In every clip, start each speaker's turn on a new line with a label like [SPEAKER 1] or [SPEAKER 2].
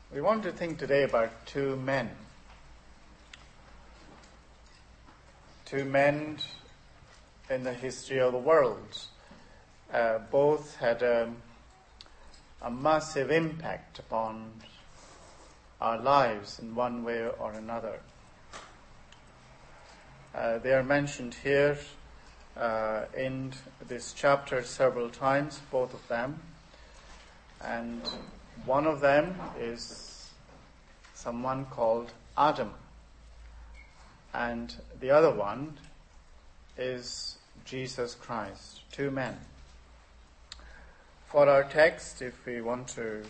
[SPEAKER 1] We want to think today about two men. Two men in the history of the world. Both had a massive impact upon our lives in one way or another. They are mentioned here in this chapter several times, both of them. And one of them is someone called Adam. And the other one is Jesus Christ. Two men. For our text, if we want to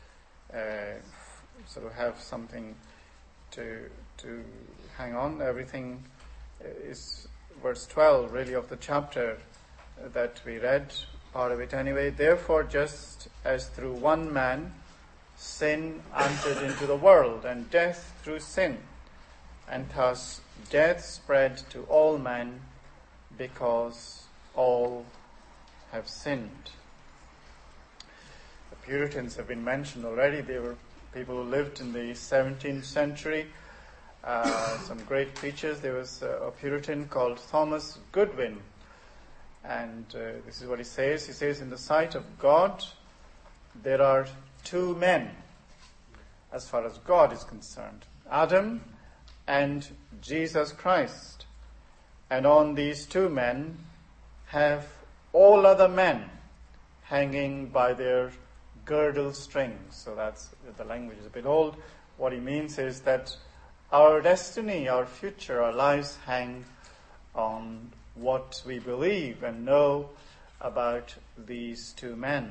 [SPEAKER 1] sort of have something to hang on, everything is verse 12 really of the chapter that we read, part of it anyway. Therefore, just as through one man sin entered into the world, and death through sin, and thus death spread to all men because all have sinned. The Puritans have been mentioned already. They were people who lived in the 17th century. Some great preachers. There was a Puritan called Thomas Goodwin. And this is what he says. He says, in the sight of God, there are two men, as far as God is concerned. Adam and Jesus Christ. And on these two men have all other men hanging by their girdle strings. So that's, the language is a bit old. What he means is that our destiny, our future, our lives hang on what we believe and know about these two men.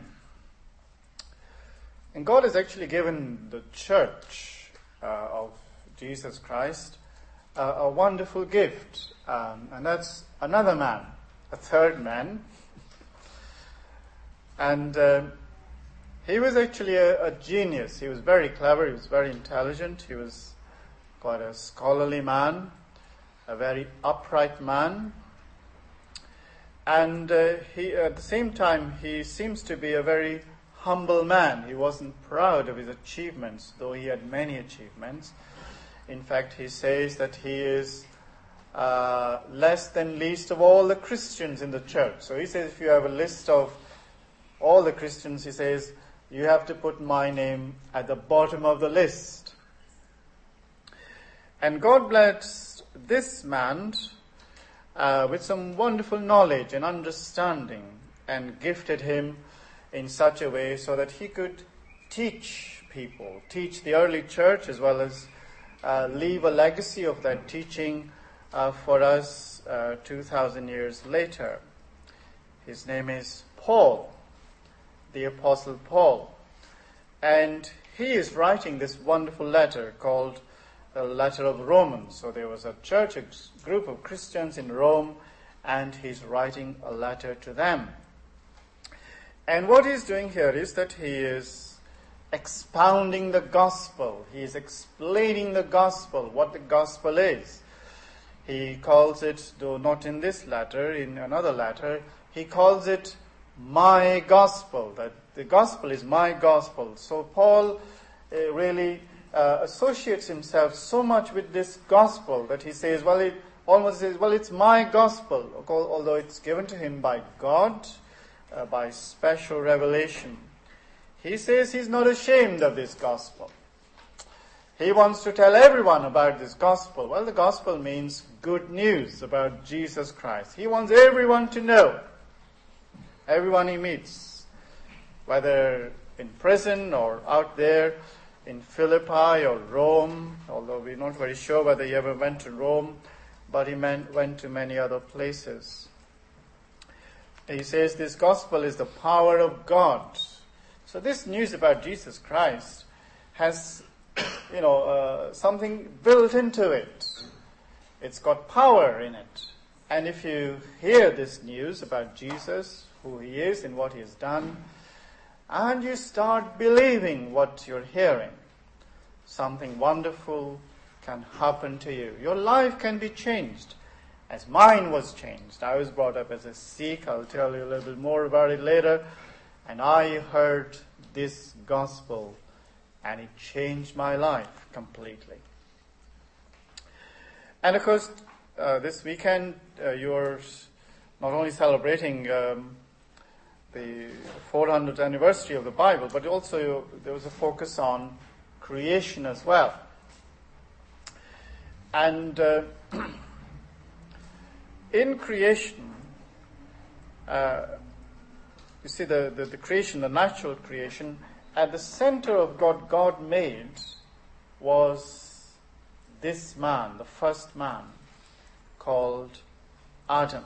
[SPEAKER 1] And God has actually given the church of Jesus Christ a wonderful gift. And that's another man, a third man. And he was actually a genius. He was very clever. He was very intelligent. He was quite a scholarly man, a very upright man. And he, at the same time, he seems to be a very humble man. He wasn't proud of his achievements, though he had many achievements. In fact, he says that he is less than least of all the Christians in the church. So he says if you have a list of all the Christians, he says, you have to put my name at the bottom of the list. And God blessed this man with some wonderful knowledge and understanding, and gifted him in such a way so that he could teach people, teach the early church, as well as leave a legacy of that teaching for us 2,000 years later. His name is Paul, the Apostle Paul. And he is writing this wonderful letter called the letter of Romans. So there was a church, a group of Christians in Rome, and he's writing a letter to them. And what he's doing here is that he is expounding the gospel. He is explaining the gospel, what the gospel is. He calls it, though not in this letter, in another letter, he calls it my gospel, that the gospel is my gospel. So Paul really associates himself so much with this gospel that he says, it's my gospel, although it's given to him by God, by special revelation. He says he's not ashamed of this gospel. He wants to tell everyone about this gospel. Well, the gospel means good news about Jesus Christ. He wants everyone to know. Everyone he meets, whether in prison or out there in Philippi or Rome, although we're not very sure whether he ever went to Rome, but he went to many other places. He says this gospel is the power of God. So this news about Jesus Christ has, something built into it. It's got power in it. And if you hear this news about Jesus, who he is and what he has done, and you start believing what you're hearing, something wonderful can happen to you. Your life can be changed, as mine was changed. I was brought up as a Sikh. I'll tell you a little bit more about it later. And I heard this gospel, and it changed my life completely. And of course, this weekend you're not only celebrating the 400th anniversary of the Bible, but also there was a focus on creation as well. And in creation, you see the creation, the natural creation, at the center of God made was this man, the first man, called Adam.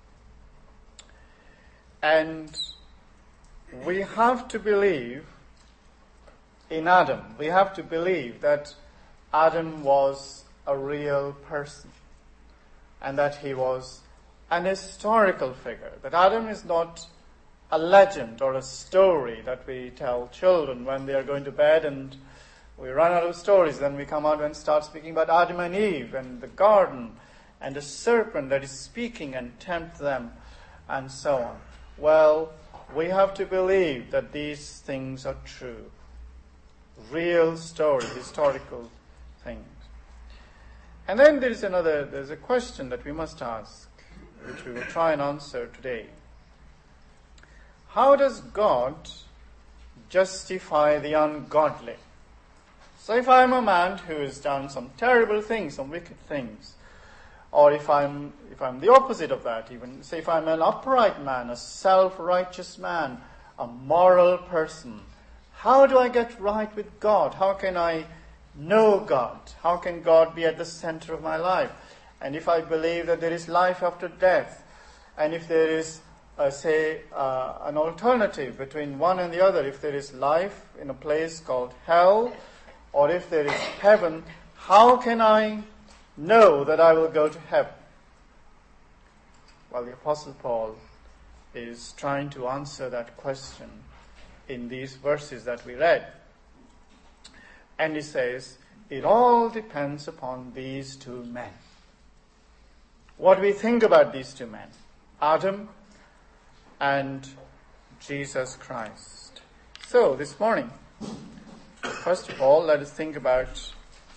[SPEAKER 1] And we have to believe in Adam. We have to believe that Adam was a real person and that he was an historical figure. That Adam is not a legend or a story that we tell children when they are going to bed and we run out of stories. Then we come out and start speaking about Adam and Eve and the garden and the serpent that is speaking and tempt them and so on. Well, we have to believe that these things are true. Real story, historical things. And then there's a question that we must ask, which we will try and answer today. How does God justify the ungodly? So if I'm a man who has done some terrible things, some wicked things, or if I'm the opposite of that, even say if I'm an upright man, a self-righteous man, a moral person, how do I get right with God? How can I know God? How can God be at the center of my life? And if I believe that there is life after death, and if there is, an alternative between one and the other, if there is life in a place called hell, or if there is heaven, how can I know that I will go to heaven? Well, the Apostle Paul is trying to answer that question in these verses that we read. And he says, it all depends upon these two men. What do we think about these two men? Adam and Jesus Christ. So, this morning, first of all, let us think about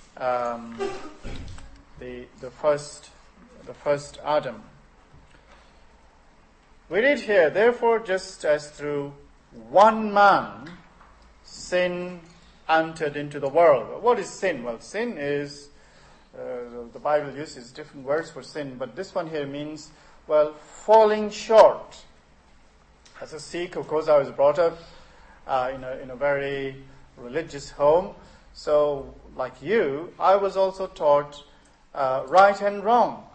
[SPEAKER 1] the first Adam. We read here, therefore, just as through one man sin entered into the world. What is sin? Well, sin is, the Bible uses different words for sin, but this one here means, well, falling short. As a Sikh, of course, I was brought up in a very religious home. So, like you, I was also taught right and wrong.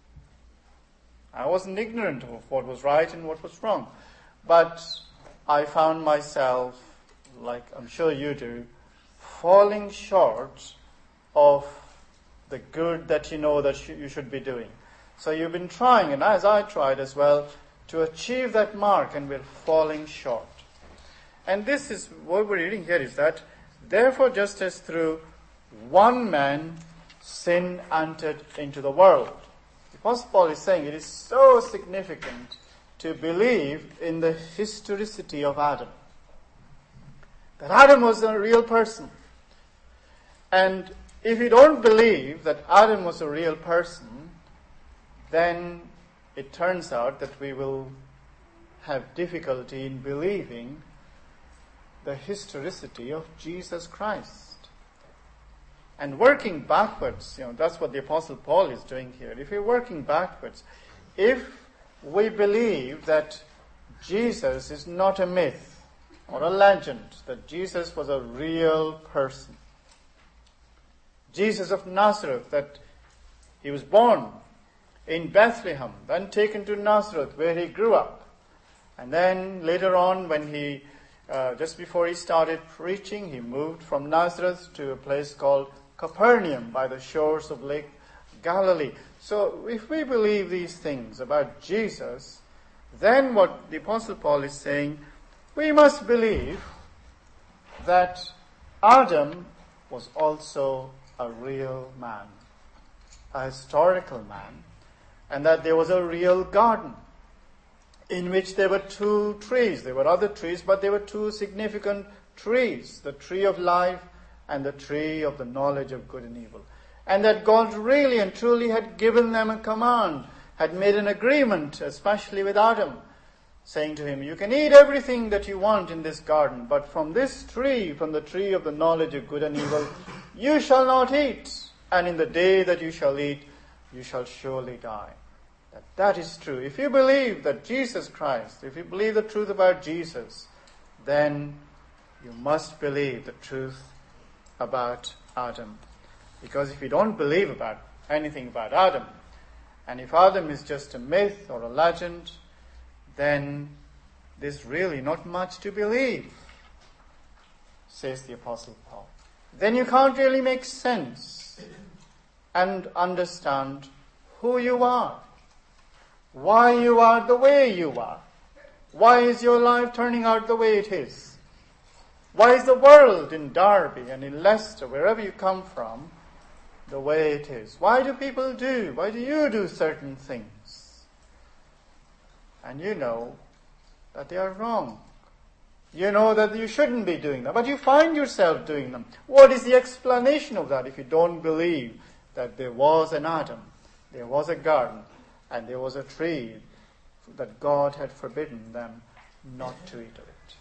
[SPEAKER 1] I wasn't ignorant of what was right and what was wrong. But I found myself, like I'm sure you do, falling short of the good that you know that you should be doing. So you've been trying, and as I tried as well, to achieve that mark, and we're falling short. And this is, what we're reading here is that, therefore, just as through one man sin entered into the world. The Apostle Paul is saying it is so significant to believe in the historicity of Adam. That Adam was a real person. And if you don't believe that Adam was a real person, then it turns out that we will have difficulty in believing the historicity of Jesus Christ. And working backwards, that's what the Apostle Paul is doing here. If we're working backwards, if we believe that Jesus is not a myth or a legend, that Jesus was a real person, Jesus of Nazareth, that he was born in Bethlehem, then taken to Nazareth where he grew up. And then later on when he, just before he started preaching, he moved from Nazareth to a place called Capernaum by the shores of Lake Galilee. So if we believe these things about Jesus, then what the Apostle Paul is saying, we must believe that Adam was also a real man, a historical man, and that there was a real garden in which there were two trees. There were other trees, but there were two significant trees, the tree of life and the tree of the knowledge of good and evil. And that God really and truly had given them a command, had made an agreement, especially with Adam, saying to him, you can eat everything that you want in this garden, but from this tree, from the tree of the knowledge of good and evil, you shall not eat. And in the day that you shall eat, you shall surely die. That is true. If you believe that Jesus Christ, if you believe the truth about Jesus, then you must believe the truth about Adam. Because if you don't believe about anything about Adam, and if Adam is just a myth or a legend, then there's really not much to believe, says the Apostle Paul. Then you can't really make sense and understand who you are, why you are the way you are, why is your life turning out the way it is, why is the world in Derby and in Leicester, wherever you come from, the way it is. Why do you do certain things? And you know that they are wrong. You know that you shouldn't be doing them, but you find yourself doing them. What is the explanation of that if you don't believe that there was an Adam, there was a garden, and there was a tree that God had forbidden them not to eat of it?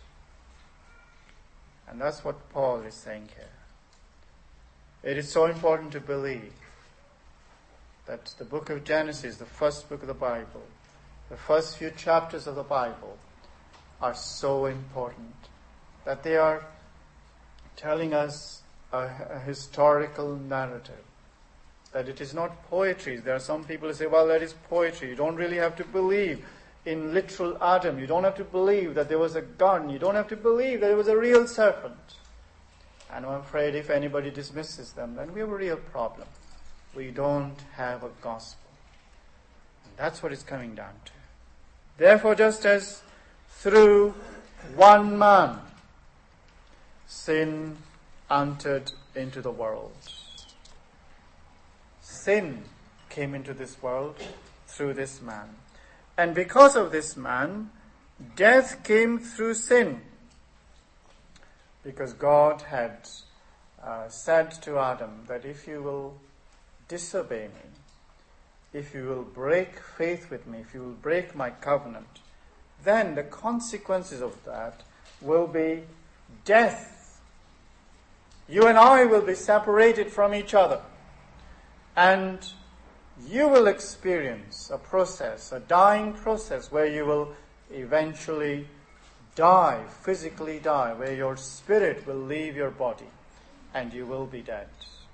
[SPEAKER 1] And that's what Paul is saying here. It is so important to believe that the book of Genesis, the first book of the Bible, the first few chapters of the Bible are so important that they are telling us a historical narrative, that it is not poetry. There are some people who say, well, that is poetry. You don't really have to believe in literal Adam. You don't have to believe that there was a garden. You don't have to believe that there was a real serpent. And I'm afraid if anybody dismisses them, then we have a real problem. We don't have a gospel. And that's what it's coming down to. Therefore, just as through one man sin entered into the world, sin came into this world through this man. And because of this man, death came through sin. Because God had said to Adam that if you will disobey me, if you will break faith with me, if you will break my covenant, then the consequences of that will be death. You and I will be separated from each other. And you will experience a process, a dying process, where you will eventually die, physically die, where your spirit will leave your body and you will be dead.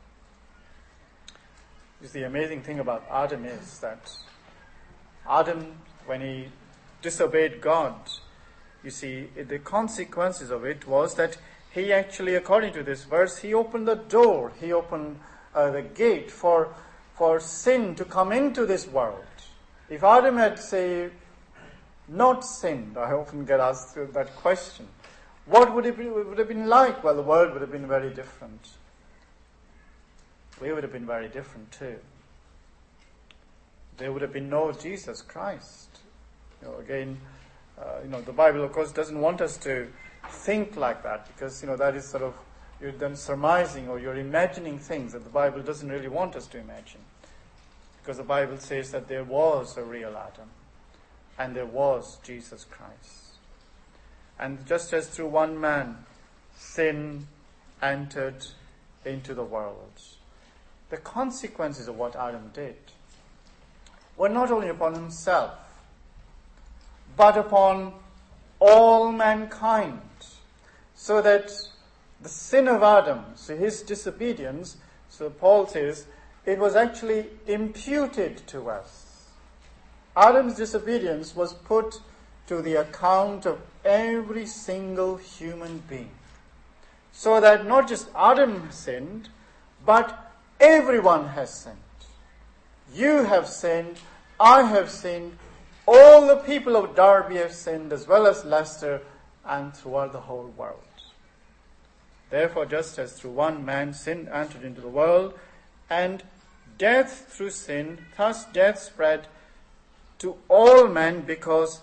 [SPEAKER 1] The amazing thing about Adam is that Adam, when he disobeyed God, you see, the consequences of it was that he actually, according to this verse, he opened the door, he opened the gate for sin to come into this world. If Adam had, say, not sinned, I often get asked that question, what would it have been like? Well, the world would have been very different. We would have been very different too. There would have been no Jesus Christ. Again, the Bible, of course, doesn't want us to think like that, because, that is sort of, you're then surmising or you're imagining things that the Bible doesn't really want us to imagine. Because the Bible says that there was a real Adam. And there was Jesus Christ. And just as through one man sin entered into the world, the consequences of what Adam did were not only upon himself, but upon all mankind. So that the sin of Adam, so his disobedience, so Paul says, it was actually imputed to us. Adam's disobedience was put to the account of every single human being. So that not just Adam sinned, but everyone has sinned. You have sinned, I have sinned, all the people of Derby have sinned, as well as Leicester, and throughout the whole world. Therefore, just as through one man sin entered into the world, and death through sin, thus death spread to all men, because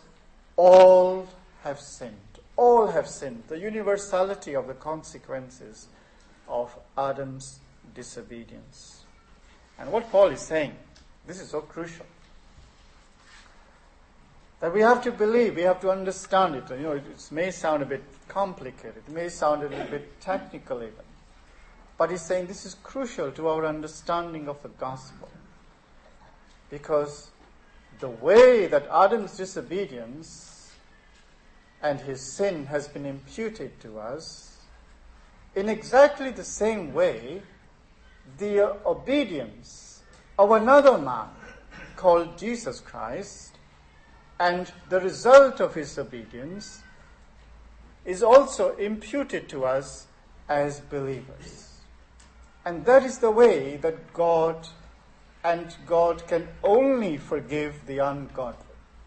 [SPEAKER 1] all have sinned. All have sinned. The universality of the consequences of Adam's disobedience. And what Paul is saying, this is so crucial, that we have to believe, we have to understand it. It may sound a bit complicated, it may sound a little bit technical even. But he's saying this is crucial to our understanding of the gospel. Because the way that Adam's disobedience and his sin has been imputed to us, in exactly the same way, the obedience of another man called Jesus Christ and the result of his obedience is also imputed to us as believers. And that is the way that God can only forgive the ungodly,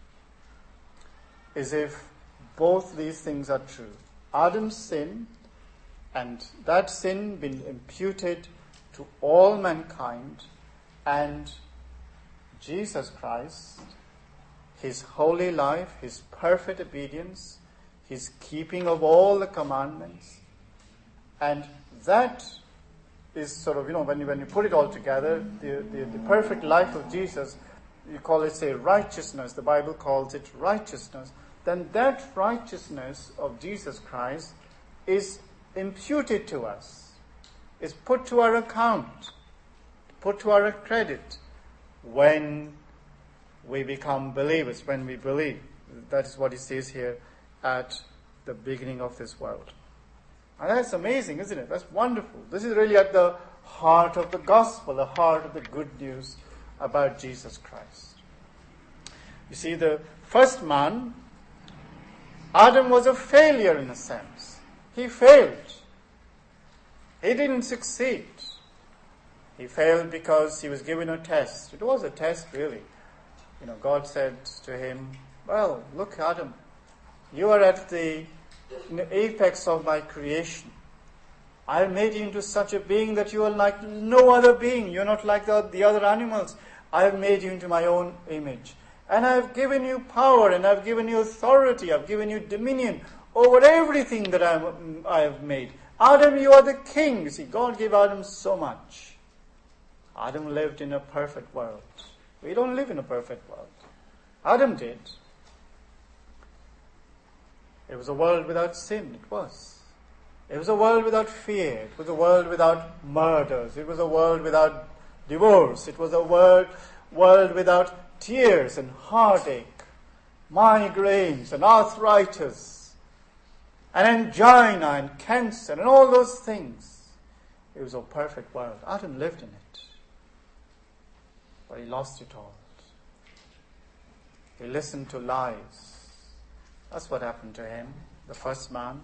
[SPEAKER 1] is if both these things are true. Adam's sin, and that sin been imputed to all mankind, and Jesus Christ, his holy life, his perfect obedience, his keeping of all the commandments, and that is sort of, when you put it all together, the perfect life of Jesus, you call it, say, righteousness, the Bible calls it righteousness, then that righteousness of Jesus Christ is imputed to us, is put to our account, put to our credit when we become believers, when we believe. That is what he says here at the beginning of this world. And that's amazing, isn't it? That's wonderful. This is really at the heart of the gospel, the heart of the good news about Jesus Christ. You see, the first man, Adam, was a failure in a sense. He failed. He didn't succeed. He failed because he was given a test. It was a test, really. God said to him, well, look, Adam, you are at the apex of my creation. I have made you into such a being that you are like no other being. You're not like the other animals. I have made you into my own image. And I have given you power, and I've given you authority. I've given you dominion over everything that I have made. Adam, you are the king. You see, God gave Adam so much. Adam lived in a perfect world. We don't live in a perfect world. Adam did. It was a world without sin, it was. It was a world without fear. It was a world without murders. It was a world without divorce. It was a world without tears and heartache, migraines and arthritis, and angina and cancer and all those things. It was a perfect world. Adam lived in it. But he lost it all. He listened to lies. That's what happened to him, the first man.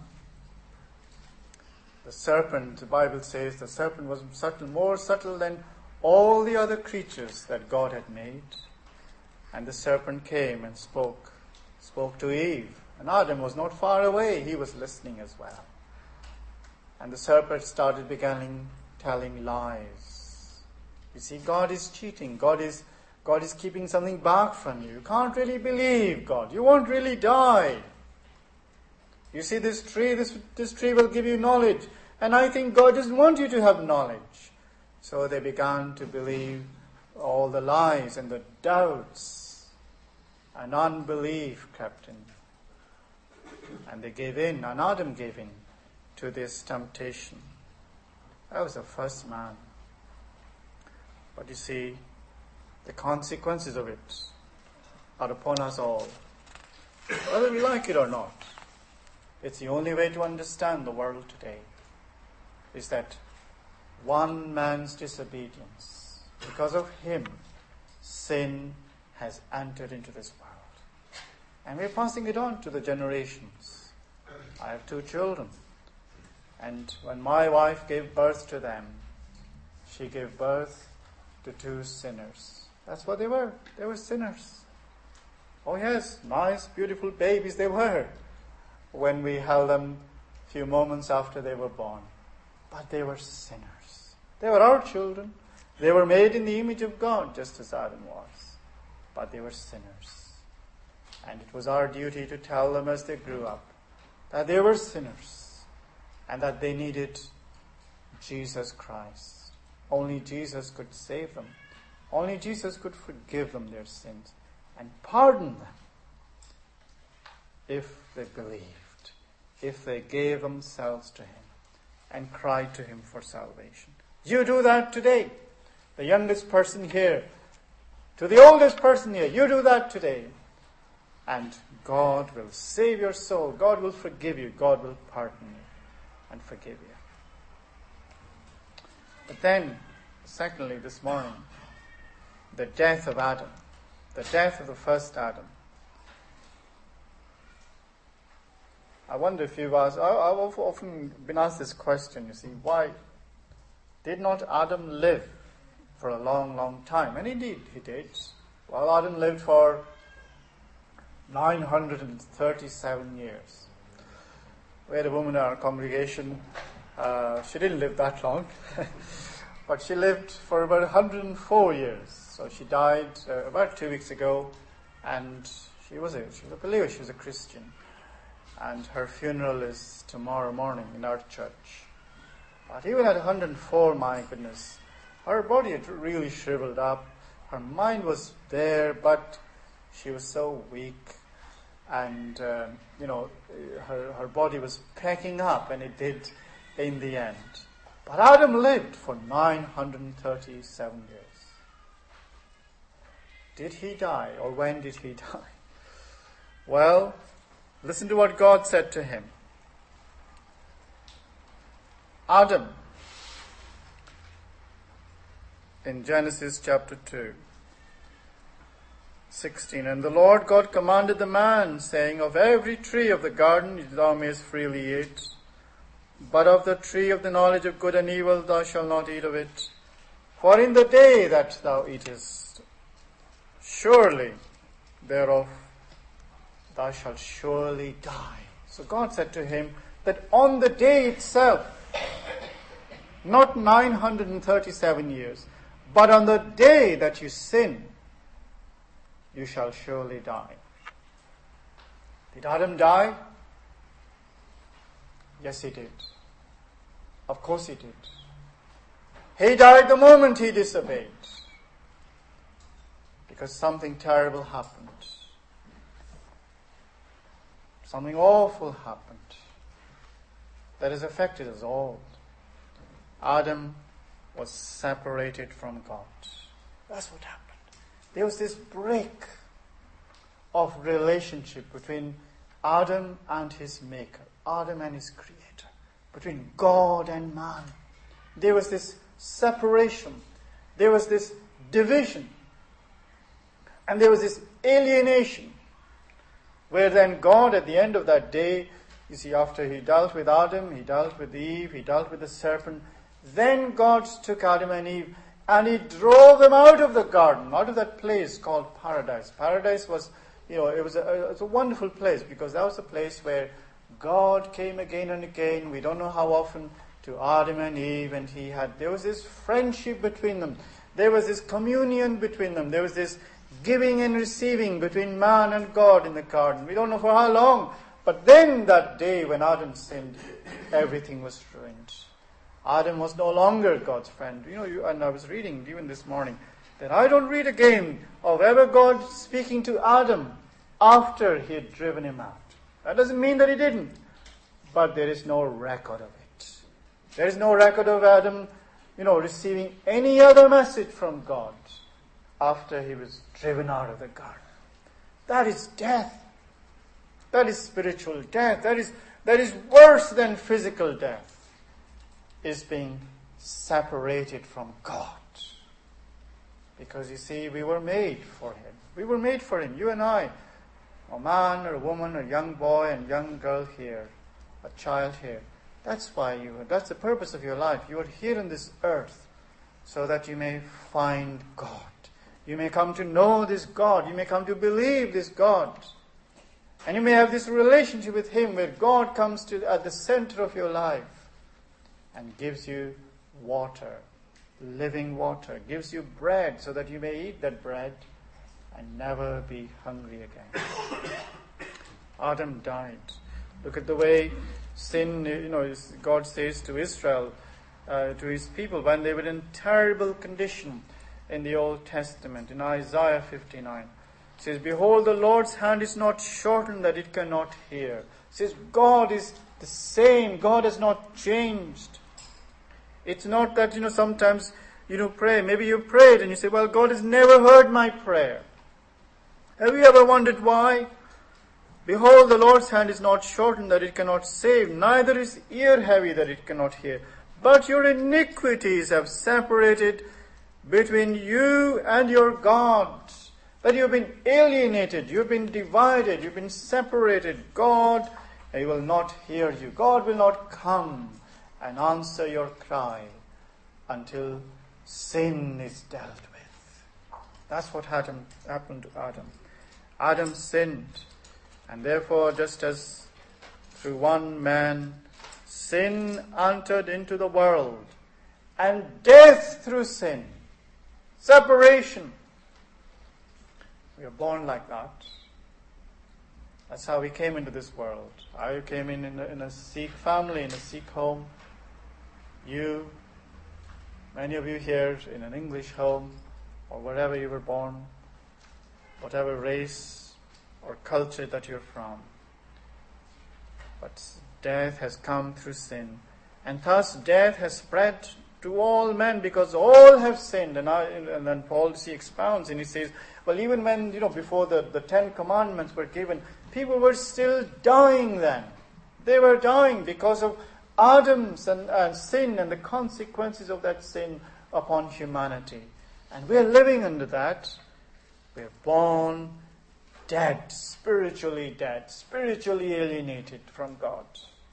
[SPEAKER 1] The serpent, the Bible says, the serpent was more subtle than all the other creatures that God had made. And the serpent came and spoke to Eve. And Adam was not far away. He was listening as well. And the serpent began telling lies. You see, God is cheating. God is keeping something back from you. You can't really believe God. You won't really die. You see, this tree will give you knowledge. And I think God doesn't want you to have knowledge. So they began to believe all the lies, and the doubts and unbelief crept in. And they gave in, and Adam gave in to this temptation. That was the first man. But you see, the consequences of it are upon us all, whether we like it or not. It's the only way to understand the world today, is that one man's disobedience, because of him, sin has entered into this world. And we're passing it on to the generations. I have 2 children. And when my wife gave birth to them, she gave birth to 2 sinners. That's what they were. They were sinners. Oh yes, nice, beautiful babies they were when we held them a few moments after they were born. But they were sinners. They were our children. They were made in the image of God, just as Adam was. But they were sinners. And it was our duty to tell them as they grew up that they were sinners and that they needed Jesus Christ. Only Jesus could save them. Only Jesus could forgive them their sins and pardon them if they believed, if they gave themselves to him and cried to him for salvation. You do that today. The youngest person here, to the oldest person here, you do that today. And God will save your soul. God will forgive you. God will pardon you and forgive you. But then, secondly, this morning, the death of Adam, the death of the first Adam. I wonder if you've asked, I've often been asked this question, you see, why did not Adam live for a long, long time? And indeed, he did. Well, Adam lived for 937 years. We had a woman in our congregation, she didn't live that long, but she lived for about 104 years. So she died about 2 weeks ago, and she was a believer, she was a Christian. And her funeral is tomorrow morning in our church. But even at 104, my goodness, her body had really shriveled up. Her mind was there, but she was so weak. And, her body was packing up, and it did in the end. But Adam lived for 937 years. Did he die, or when did he die? Well, listen to what God said to him. Adam, in Genesis chapter 2, 16, and the Lord God commanded the man, saying, of every tree of the garden thou mayest freely eat, but of the tree of the knowledge of good and evil thou shalt not eat of it. For in the day that thou eatest, surely thereof thou shalt surely die. So God said to him that on the day itself, not 937 years, but on the day that you sin, you shall surely die. Did Adam die? Yes, he did. Of course he did. He died the moment he disobeyed, because something terrible happened. Something awful happened that has affected us all. Adam was separated from God. That's what happened. There was this break of relationship between Adam and his Maker, Adam and his Creator, between God and man. There was this separation. There was this division. And there was this alienation, where then God, at the end of that day, you see, after he dealt with Adam, he dealt with Eve, he dealt with the serpent, then God took Adam and Eve and he drove them out of the garden, out of that place called paradise. Paradise was, it was a wonderful place, because that was a place where God came again and again, we don't know how often, to Adam and Eve, and there was this friendship between them. There was this communion between them. There was this giving and receiving between man and God in the garden. We don't know for how long. But then that day when Adam sinned, everything was ruined. Adam was no longer God's friend. And I was reading even this morning that I don't read again of ever God speaking to Adam after he had driven him out. That doesn't mean that he didn't. But there is no record of it. There is no record of Adam, receiving any other message from God after he was driven out of the garden. That is death. That is spiritual death. That is worse than physical death, is being separated from God. Because you see, we were made for him. We were made for him, you and I. A man or a woman, a young boy and young girl here, a child here. That's the purpose of your life. You are here on this earth so that you may find God. You may come to know this God. You may come to believe this God. And you may have this relationship with him where God comes to at the center of your life and gives you water, living water, gives you bread so that you may eat that bread and never be hungry again. Adam died. Look at the way sin, God says to Israel, to his people when they were in terrible condition in the Old Testament. In Isaiah 59, it says, "Behold, the Lord's hand is not shortened that it cannot hear." It says God is the same. God has not changed. It's not that, sometimes, pray. Maybe you prayed and you say, well, God has never heard my prayer. Have you ever wondered why? "Behold, the Lord's hand is not shortened that it cannot save, neither is ear heavy that it cannot hear. But your iniquities have separated between you and your God." That you've been alienated, you've been divided, you've been separated. God, He will not hear you. God will not come and answer your cry until sin is dealt with. That's what happened to Adam. Adam sinned, and therefore, just as through one man sin entered into the world, and death through sin, separation. We are born like that. That's how we came into this world. I came in a Sikh family, in a Sikh home. You, many of you here, in an English home, or wherever you were born, whatever race or culture that you're from. But death has come through sin, and thus death has spread to all men, because all have sinned. And then Paul expounds, and he says, well, even when, before the 10 Commandments were given, people were still dying then. They were dying because of Adam's and sin and the consequences of that sin upon humanity. And we're living under that. We're born dead, spiritually alienated from God.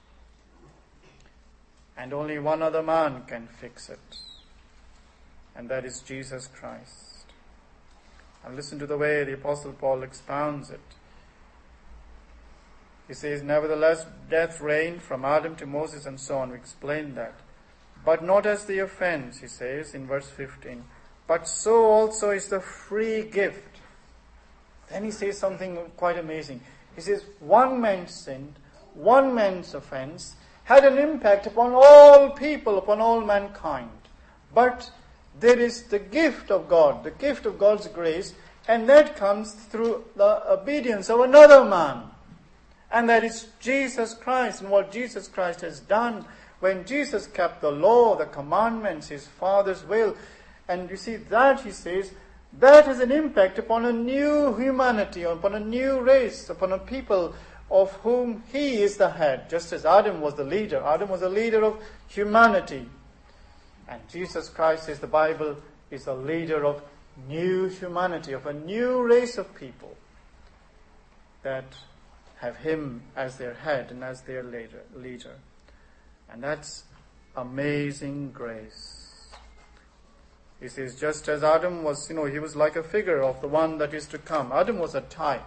[SPEAKER 1] And only one other man can fix it, and that is Jesus Christ. And listen to the way the Apostle Paul expounds it. He says, "Nevertheless, death reigned from Adam to Moses," and so on. We explained that. "But not as the offense," he says in verse 15, "but so also is the free gift." Then he says something quite amazing. He says, one man's sin, one man's offense, had an impact upon all people, upon all mankind. But there is the gift of God, the gift of God's grace, and that comes through the obedience of another man. And that is Jesus Christ, and what Jesus Christ has done when Jesus kept the law, the commandments, His Father's will. And you see that, he says, that has an impact upon a new humanity, upon a new race, upon a people of whom He is the head, just as Adam was the leader. Adam was the leader of humanity. And Jesus Christ, says the Bible, is the leader of new humanity, of a new race of people that have Him as their head and as their leader. And that's amazing grace. He says, just as Adam was, he was like a figure of the one that is to come. Adam was a type.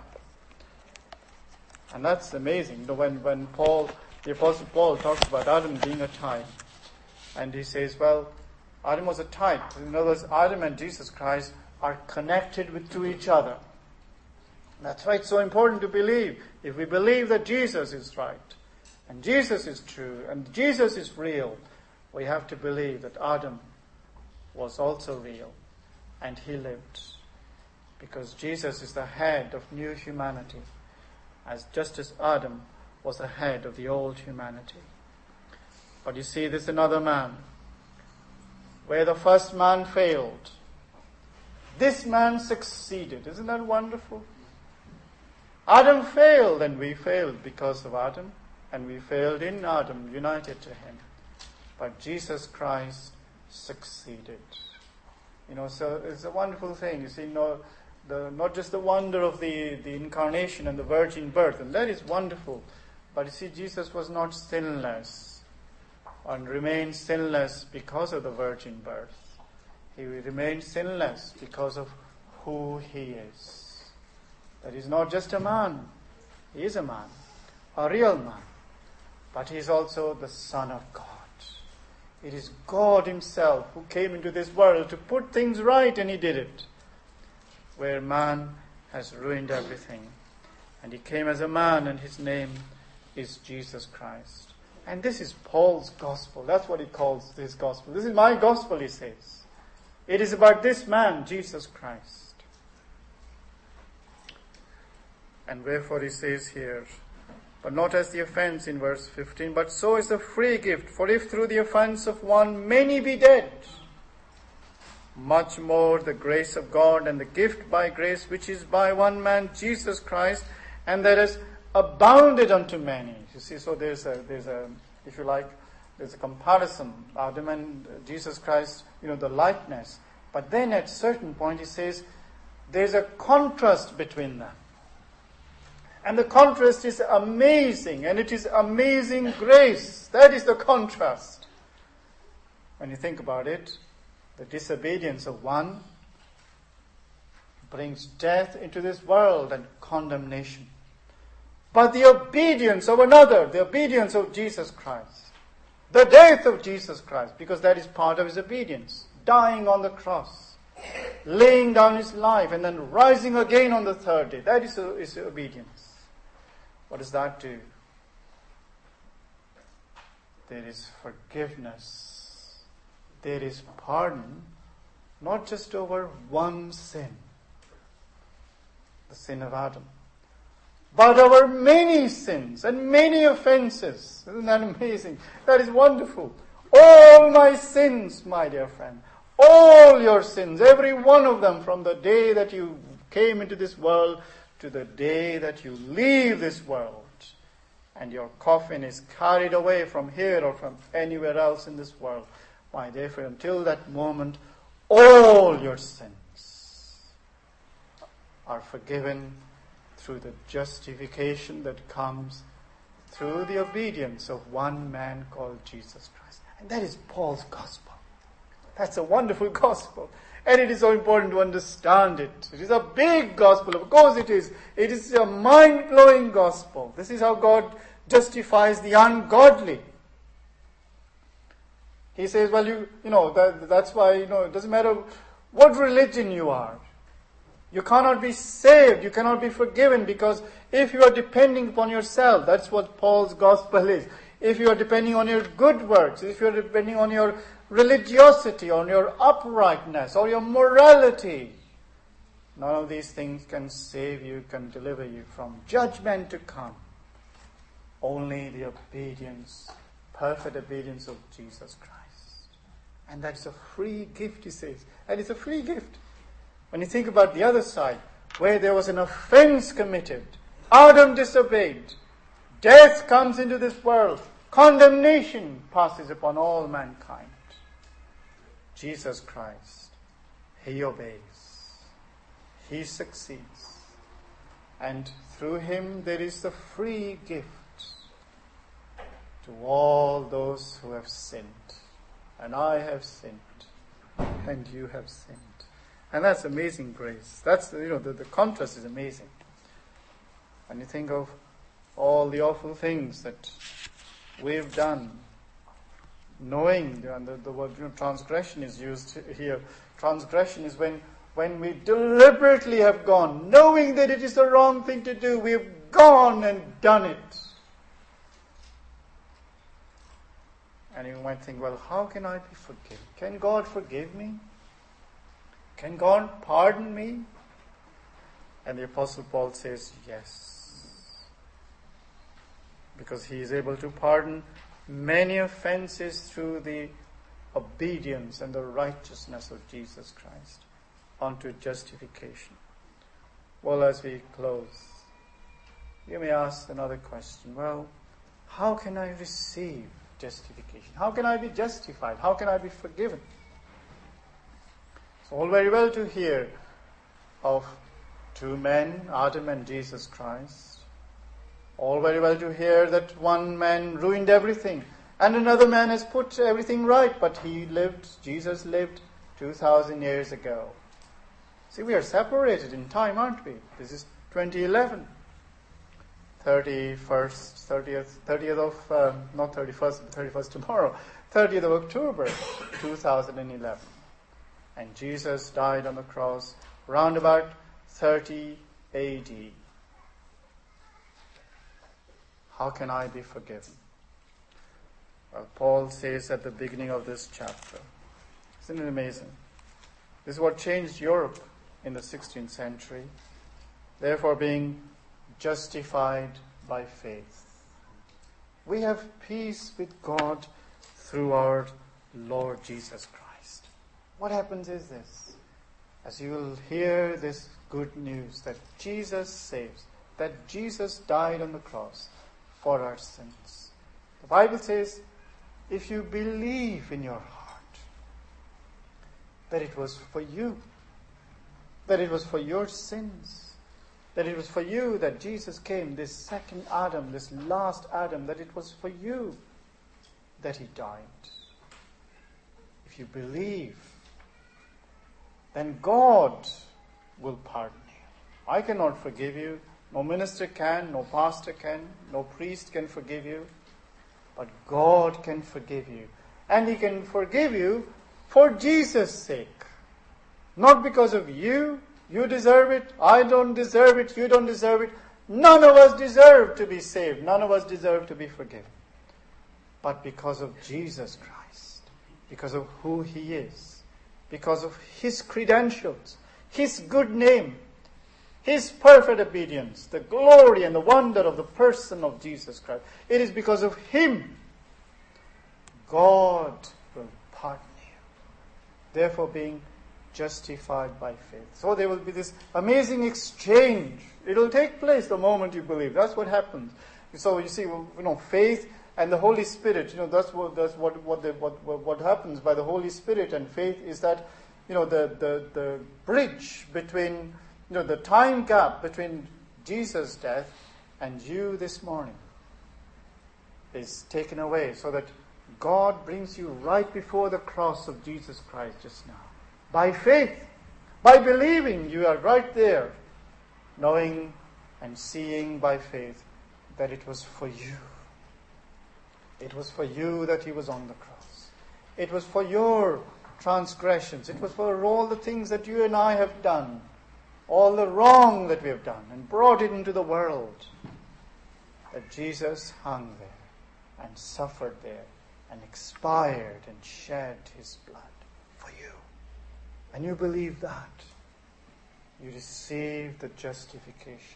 [SPEAKER 1] And that's amazing. When the Apostle Paul talks about Adam being a type, and he says, well, Adam was a type. In other words, Adam and Jesus Christ are connected to each other. That's why it's so important to believe. If we believe that Jesus is right, and Jesus is true, and Jesus is real, we have to believe that Adam was also real, and he lived. Because Jesus is the head of new humanity, just as Adam was the head of the old humanity. But you see, there's another man. Where the first man failed, this man succeeded. Isn't that wonderful? Adam failed, and we failed because of Adam, and we failed in Adam, united to him. But Jesus Christ succeeded. So it's a wonderful thing. You see, not just the wonder of the incarnation and the virgin birth, and that is wonderful. But you see, Jesus was not sinless, and remained sinless because of the virgin birth. He remained sinless because of who He is. That He's not just a man. He is a man, a real man. But He is also the Son of God. It is God Himself who came into this world to put things right, and He did it. Where man has ruined everything. And He came as a man, and His name is Jesus Christ. And this is Paul's gospel. That's what he calls his gospel. This is my gospel, he says. It is about this man, Jesus Christ. And wherefore he says here, but not as the offense in verse 15, but so is the free gift. For if through the offense of one many be dead, much more the grace of God and the gift by grace, which is by one man, Jesus Christ, and that has abounded unto many. You see, so there's a, if you like, there's a comparison. Adam and Jesus Christ, the likeness. But then at a certain point he says, there's a contrast between them. And the contrast is amazing, and it is amazing grace. That is the contrast. When you think about it, the disobedience of one brings death into this world and condemnation. But the obedience of another, the obedience of Jesus Christ, the death of Jesus Christ, because that is part of his obedience, dying on the cross, laying down his life, and then rising again on the third day. That is his obedience. What does that do? There is forgiveness. There is pardon, not just over one sin, the sin of Adam, but over many sins and many offenses. Isn't that amazing? That is wonderful. All my sins, my dear friend, all your sins, every one of them, from the day that you came into this world to the day that you leave this world, and your coffin is carried away from here or from anywhere else in this world. My dear friend, until that moment, all your sins are forgiven through the justification that comes through the obedience of one man called Jesus Christ. And that is Paul's gospel. That's a wonderful gospel. And it is so important to understand it. It is a big gospel. Of course it is. It is a mind-blowing gospel. This is how God justifies the ungodly. He says, well, that's why, it doesn't matter what religion you are. You cannot be saved. You cannot be forgiven, because if you are depending upon yourself, that's what Paul's gospel is. If you are depending on your good works, if you are depending on your religiosity, on your uprightness, or your morality, none of these things can save you, can deliver you from judgment to come. Only the obedience, perfect obedience of Jesus Christ. And that's a free gift, he says. And it's a free gift. When you think about the other side, where there was an offense committed, Adam disobeyed, death comes into this world, condemnation passes upon all mankind. Jesus Christ, he obeys, he succeeds, and through him there is the free gift to all those who have sinned. And I have sinned, and you have sinned. And that's amazing grace. That's, the contrast is amazing. And you think of all the awful things that we've done, knowing, and the word transgression is used here. Transgression is when we deliberately have gone, knowing that it is the wrong thing to do, we have gone and done it. And you might think, well, how can I be forgiven? Can God forgive me? Can God pardon me? And the Apostle Paul says, yes. Because he is able to pardon many offenses through the obedience and the righteousness of Jesus Christ unto justification. Well, as we close, you may ask another question. Well, how can I receive justification? How can I be justified? How can I be forgiven? It's all very well to hear of two men, Adam and Jesus Christ. All very well to hear that one man ruined everything and another man has put everything right, but Jesus lived 2,000 years ago. See, we are separated in time, aren't we? This is 2011. 30th of, not 31st, but 31st tomorrow, 30th of October, 2011. And Jesus died on the cross round about 30 AD. How can I be forgiven? Well, Paul says at the beginning of this chapter, isn't it amazing? This is what changed Europe in the 16th century. Therefore, being justified by faith, we have peace with God through our Lord Jesus Christ. What happens is this, as you will hear this good news that Jesus saves, that Jesus died on the cross for our sins. The Bible says, if you believe in your heart that it was for you, that it was for your sins, that it was for you that Jesus came, this second Adam, this last Adam, that it was for you that he died. If you believe, then God will pardon you. I cannot forgive you. No minister can, no pastor can, no priest can forgive you. But God can forgive you. And he can forgive you for Jesus' sake. Not because of you. You deserve it. I don't deserve it. You don't deserve it. None of us deserve to be saved. None of us deserve to be forgiven. But because of Jesus Christ. Because of who he is. Because of his credentials. His good name. His perfect obedience. The glory and the wonder of the person of Jesus Christ. It is because of him God will pardon you. Therefore, being justified by faith. So there will be this amazing exchange. It will take place the moment you believe. That's what happens. So you see, faith and the Holy Spirit. That's what happens by the Holy Spirit and faith is that the bridge between the time gap between Jesus' death and you this morning is taken away, so that God brings you right before the cross of Jesus Christ just now. By faith, by believing, you are right there, knowing and seeing by faith that it was for you. It was for you that he was on the cross. It was for your transgressions. It was for all the things that you and I have done, all the wrong that we have done and brought it into the world, that Jesus hung there and suffered there and expired and shed his blood for you. And you believe that, you receive the justification.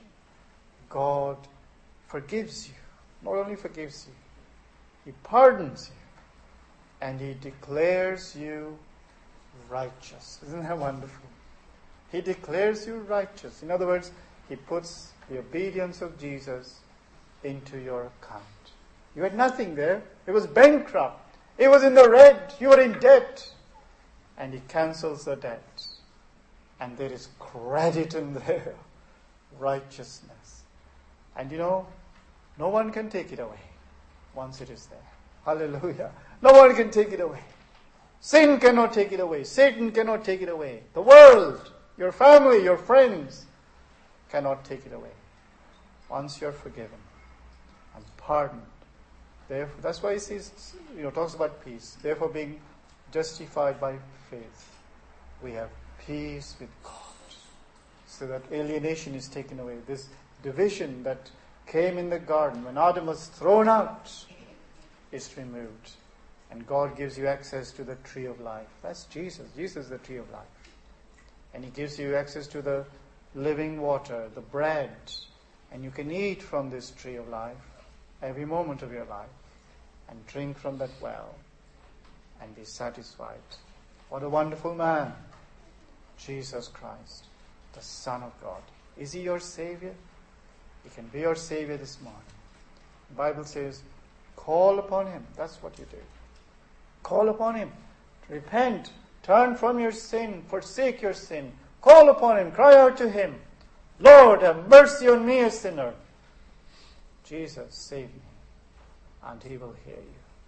[SPEAKER 1] God forgives you. Not only forgives you, he pardons you. And he declares you righteous. Isn't that wonderful? He declares you righteous. In other words, he puts the obedience of Jesus into your account. You had nothing there. It was bankrupt. It was in the red. You were in debt. And he cancels the debt. And there is credit in there. Righteousness. And no one can take it away once it is there. Hallelujah. No one can take it away. Sin cannot take it away. Satan cannot take it away. The world, your family, your friends cannot take it away. Once you're forgiven and pardoned. Therefore, that's why he says, talks about peace. Therefore, being justified by faith, we have peace with God. So that alienation is taken away. This division that came in the garden when Adam was thrown out is removed. And God gives you access to the tree of life. That's Jesus. Jesus is the tree of life. And he gives you access to the living water, the bread. And you can eat from this tree of life every moment of your life and drink from that well and be satisfied. What a wonderful man, Jesus Christ, the Son of God. Is he your Savior? He can be your Savior this morning. The Bible says, call upon him. That's what you do. Call upon him. Repent. Turn from your sin. Forsake your sin. Call upon him. Cry out to him. Lord, have mercy on me, a sinner. Jesus, save me. And he will hear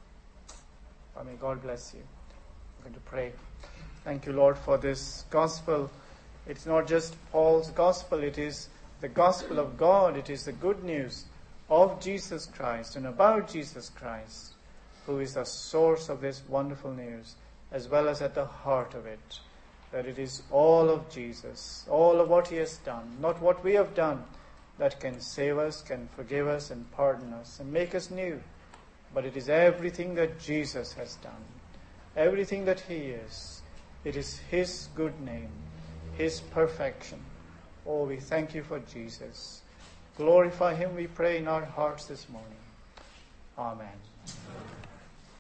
[SPEAKER 1] you. May God bless you. I'm going to pray. Thank you, Lord, for this gospel. It's not just Paul's gospel. It is the gospel of God. It is the good news of Jesus Christ and about Jesus Christ, who is the source of this wonderful news, as well as at the heart of it, that it is all of Jesus, all of what he has done, not what we have done, that can save us, can forgive us and pardon us and make us new but it is everything that Jesus has done, everything that he is. It is his good name, his perfection. Oh, we thank you for Jesus. Glorify him, we pray, in our hearts this morning. Amen.